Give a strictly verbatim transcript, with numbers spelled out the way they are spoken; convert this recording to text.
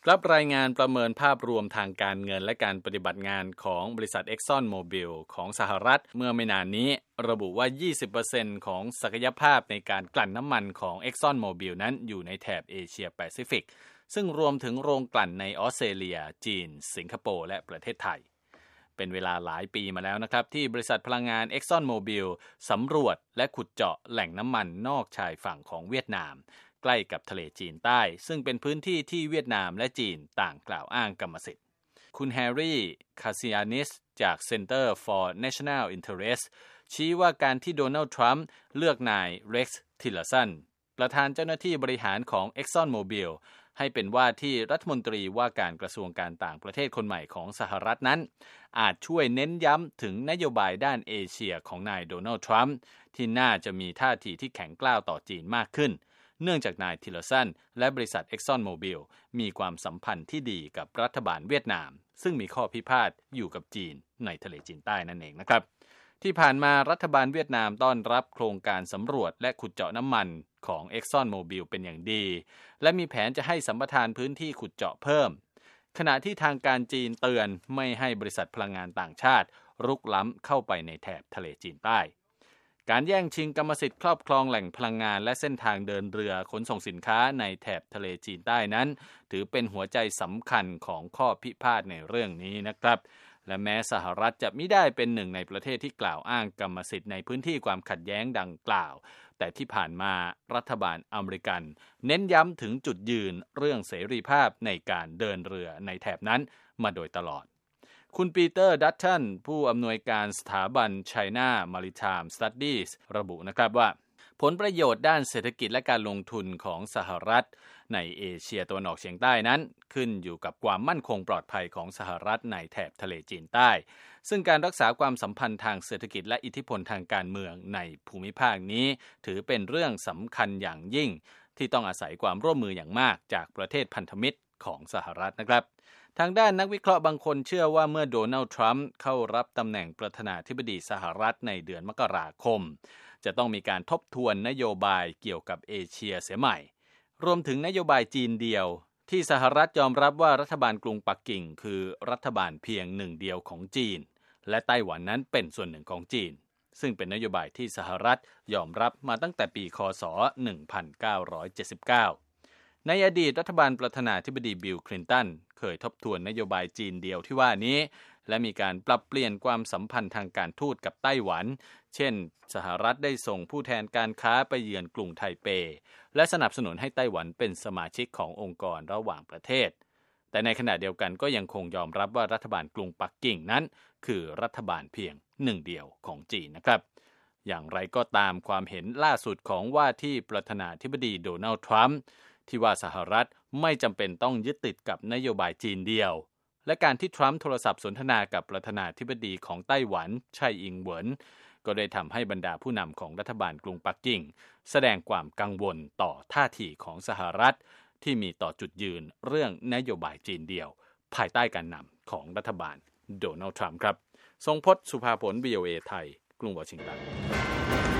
รับรายงานประเมินภาพรวมทางการเงินและการปฏิบัติงานของบริษัท Exxon Mobil ของสหรัฐเมื่อไม่นานนี้ระบุว่า ยี่สิบเปอร์เซ็นต์ ของศักยภาพในการกลั่นน้ำมันของ Exxon Mobil นั้นอยู่ในแถบเอเชียแปซิฟิกซึ่งรวมถึงโรงกลั่นในออสเตรเลียจีนสิงคโปร์และประเทศไทยเป็นเวลาหลายปีมาแล้วนะครับที่บริษัทพลังงาน Exxon Mobil สำรวจและขุดเจาะแหล่งน้ำมันนอกชายฝั่งของเวียดนามใกล้กับทะเลจีนใต้ซึ่งเป็นพื้นที่ที่เวียดนามและจีนต่างกล่าวอ้างกรรมสิทธิ์คุณแฮร์รี่คาซิอานิสจาก Center for National Interest ชี้ว่าการที่โดนัลด์ทรัมป์เลือกนายเร็กซ์ทิลเลอร์สันประธานเจ้าหน้าที่บริหารของ Exxon Mobil ให้เป็นว่าที่รัฐมนตรีว่าการกระทรวงการต่างประเทศคนใหม่ของสหรัฐนั้นอาจช่วยเน้นย้ำถึงนโยบายด้านเอเชียของนายโดนัลด์ทรัมป์ที่น่าจะมีท่าทีที่แข็งกร้าวต่อจีนมากขึ้นเนื่องจากนายทิลเลอร์สันและบริษัท Exxon Mobil มีความสัมพันธ์ที่ดีกับรัฐบาลเวียดนามซึ่งมีข้อพิพาทอยู่กับจีนในทะเลจีนใต้นั่นเองนะครับที่ผ่านมารัฐบาลเวียดนามต้อนรับโครงการสำรวจและขุดเจาะน้ำมันของ Exxon Mobil เป็นอย่างดีและมีแผนจะให้สัมปทานพื้นที่ขุดเจาะเพิ่มขณะที่ทางการจีนเตือนไม่ให้บริษัทพลังงานต่างชาติรุกล้ำเข้าไปในแถบทะเลจีนใต้การแย่งชิงกรรมสิทธิ์ครอบครองแหล่งพลังงานและเส้นทางเดินเรือขนส่งสินค้าในแถบทะเลจีนใต้นั้นถือเป็นหัวใจสำคัญของข้อพิพาทในเรื่องนี้นะครับและแม้สหรัฐจะมิได้เป็นหนึ่งในประเทศที่กล่าวอ้างกรรมสิทธิ์ในพื้นที่ความขัดแย้งดังกล่าวแต่ที่ผ่านมารัฐบาลอเมริกันเน้นย้ำถึงจุดยืนเรื่องเสรีภาพในการเดินเรือในแถบนั้นมาโดยตลอดคุณปีเตอร์ดัตตันผู้อำนวยการสถาบัน China Maritime Studies ระบุนะครับว่าผลประโยชน์ด้านเศรษฐกิจและการลงทุนของสหรัฐในเอเชียตะวันออกเฉียงใต้นั้นขึ้นอยู่กับความมั่นคงปลอดภัยของสหรัฐในแถบทะเลจีนใต้ซึ่งการรักษาความสัมพันธ์ทางเศรษฐกิจและอิทธิพลทางการเมืองในภูมิภาคนี้ถือเป็นเรื่องสำคัญอย่างยิ่งที่ต้องอาศัยความร่วมมืออย่างมากจากประเทศพันธมิตรของสหรัฐนะครับทางด้านนักวิเคราะห์บางคนเชื่อว่าเมื่อโดนัลด์ทรัมป์เข้ารับตำแหน่งประธานาธิบดีสหรัฐในเดือนมกราคมจะต้องมีการทบทวนนโยบายเกี่ยวกับเอเชียเสียใหม่รวมถึงนโยบายจีนเดียวที่สหรัฐยอมรับว่ารัฐบาลกรุงปักกิ่งคือรัฐบาลเพียงหนึ่งเดียวของจีนและไต้หวันนั้นเป็นส่วนหนึ่งของจีนซึ่งเป็นนโยบายที่สหรัฐยอมรับมาตั้งแต่ปีค.ศ. หนึ่งพันเก้าร้อยเจ็ดสิบเก้าในอดีตรัฐบาลประธานาธิบดีบิลคลินตันเคยทบทวนนโยบายจีนเดียวที่ว่านี้และมีการปรับเปลี่ยนความสัมพันธ์ทางการทูตกับไต้หวันเช่นสหรัฐได้ส่งผู้แทนการค้าไปเยือนกรุงไทเปและสนับสนุนให้ไต้หวันเป็นสมาชิกขององค์กรระหว่างประเทศแต่ในขณะเดียวกันก็ยังคงยอมรับว่ารัฐบาลกรุงปักกิ่งนั้นคือรัฐบาลเพียงหนึ่งเดียวของจีนนะครับอย่างไรก็ตามความเห็นล่าสุดของว่าที่ประธานาธิบดีโดนัลด์ทรัมป์ที่ว่าสหรัฐไม่จำเป็นต้องยึดติดกับนโยบายจีนเดียวและการที่ทรัมป์โทรศัพท์สนทนากับประธานาธิบดีของไต้หวันไช่อิงเหวินก็ได้ทำให้บรรดาผู้นำของรัฐบาลกรุงปักกิ่งแสดงความกังวลต่อท่าทีของสหรัฐที่มีต่อจุดยืนเรื่องนโยบายจีนเดียวภายใต้การนำของรัฐบาลโดนัลด์ทรัมป์ครับทรงพจน์ สุภาผล วี โอ เอ ไทยกรุงวอชิงตัน